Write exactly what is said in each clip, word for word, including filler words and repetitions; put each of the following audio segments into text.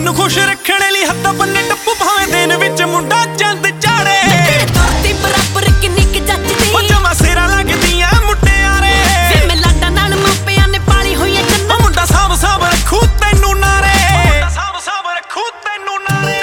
ਤੈਨੂੰ ਖੁਸ਼ ਰੱਖਣ ਲਈ ਹੱਥਾਂ ਬੰਨੇ ਟੱਪੂ ਭਾਵੇਂ ਦਿਨ ਵਿੱਚ ਮੁੰਡਾ ਚੰਦ ਚਾੜੇ ਤੁਰਦੀ ਬਰਾਬਰ ਕਿੰਨੀ ਕਿ ਜੱਜਦੀ ਉਹ ਜਮਾ ਸਿਰਾਂ ਲੱਗਦੀਆਂ ਮੁਟਿਆਰੇ ਵੇ ਮੈਂ ਲਾਡਾ ਨਾਲ ਮਾਪਿਆਂ ਨੇ ਪਾਲੀ ਹੋਈ ਐ ਚੰਨਾ ਮੁੰਡਾ ਸਾਬ ਸਾਬ ਰੱਖੂ ਤੈਨੂੰ ਨਾਰੇ ਮੁੰਡਾ ਸਾਬ ਸਾਬ ਰੱਖੂ ਤੈਨੂੰ ਨਾਰੇ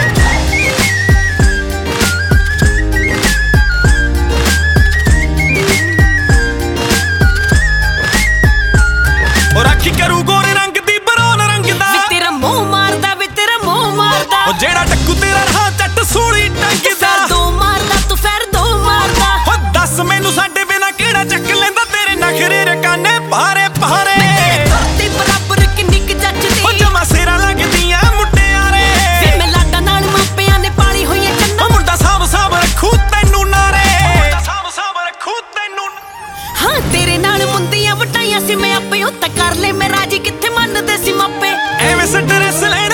ਉਹ ਰਾਖੀ ਕਰੂ ਗੋਰੇ ਰੰਗ ਦੀ ਬਰੌਨ ਰੰਗ ਦਾ ਵੇ ਤੇਰਾ ਮੂੰਹ ਮਾਰਦਾ ਵੇ ਤੇਰਾ ਮੂੰਹ ਮਾਰਦਾ ਉਹ ਜਿਹੜਾ ਟੱਕੂ ਤੇਰਾ ਰਹਾ ਚੱਟ ਸੂਲੀ ਟੰਗਦਾ ਦੋ ਮਾਰਦਾ ਤੂੰ ਫੇਰ ਦੋ ਮਾਰਦਾ ਹੋ ਦੱਸ ਮੈਨੂੰ ਸਾਡੇ ਬਿਨਾ ਕਿਹੜਾ ਚੱਕ ਲੈਂਦਾ ਤੇਰੇ ਨਖਰੇ ਰਕਾਨੇ ਭਾਰੇ ਭਾਰੇ ਤੁਰਦੀ ਬਰਾਬਰ ਕਿੰਨੀ ਕਿ ਜੱਜਦੀ ਉਹ ਜਮਾ ਸਿਰਾਂ ਲੱਗਦੀਆਂ ਮੁਟਿਆਰੇ ਵੇ ਮੈਂ ਲਾਡਾ ਨਾਲ ਮਾਪਿਆਂ ਨੇ ਪਾਲੀ ਹੋਈ ਐ ਚੰਨਾ ਉਹ ਮੁੰਡਾ ਸਾਬ ਸਾਬ ਰੱਖੂ ਤੈਨੂੰ ਨਾਰੇ ਮੁੰਡਾ ਸਾਬ ਸਾਬ ਰੱਖੂ ਤੈਨੂੰ ਹਾਂ ਤੇਰੇ ਨਾਲ ਮੁੰਦੀਆਂ ਵਟਾਈਆਂ ਸੀ ਮੈਂ ਆਪੇ ਉੱਤ ਕਰ ਲੈ ਮੈਂ ਰਾਜੀ ਕਿੱਥੇ ਮੰਨਦੇ ਸੀ ਮਾਪੇ ਐਵੇਂ ਸਟਰੈਸ ਲੈਣ